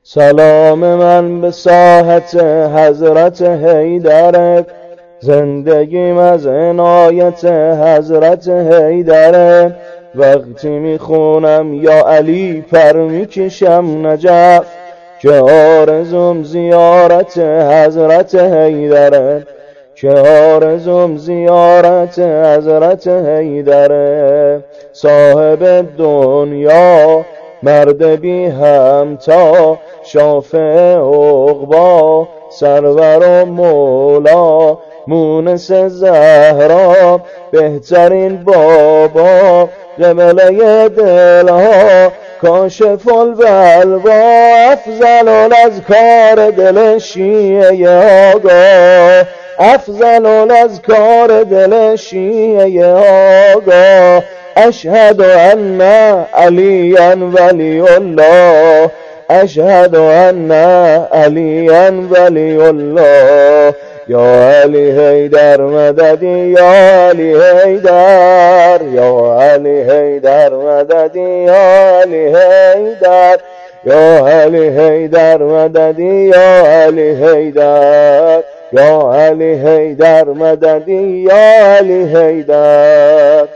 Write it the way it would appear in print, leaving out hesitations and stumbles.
سلام من به ساحت حضرت حیدره، زندگیم از عنایت حضرت حیدره. وقتی میخونم یا علی پر میکشم نجف، که آرزوم زیارت حضرت حیدره، که آرزوم زیارت حضرت حیدره. صاحب دنیا مرد بی همتا، شافع عقبا سرور و مولا، مونس زهرا بهترین بابا، قبله دلها کاشف البلوا، افضل الاذکار دل شیعه آگاه، افضل الاذکار دل شیعه آگاه. اشهد ان علیا ولی الله، اشهد ان علیا ولی الله. یا علی حیدر مددی، یا علی حیدر، یا علی حیدر مددی، یا علی حیدر، یا علی حیدر مددی، یا علی حیدر، یا علی حیدر مددی، یا علی حیدر.